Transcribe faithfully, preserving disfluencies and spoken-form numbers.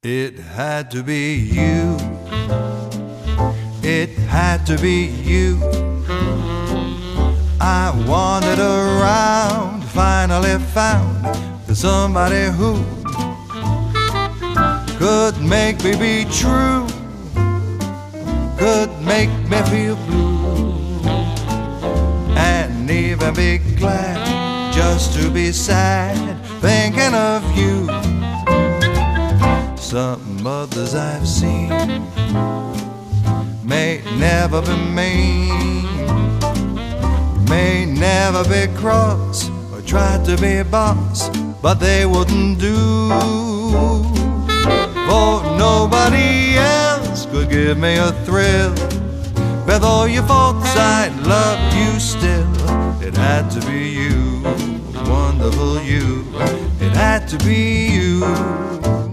It had to be you. It had to be you. I wandered around, finally found there's somebody who could make me be true, could make me feel blue, and even be glad just to be sad thinking of you. Some others I've seen may never be mean, may never be cross or try to be a boss, but they wouldn't do, for nobody else could give me a thrill. With all your faults, I'd love you still. It had to be you, wonderful you. It had to be you.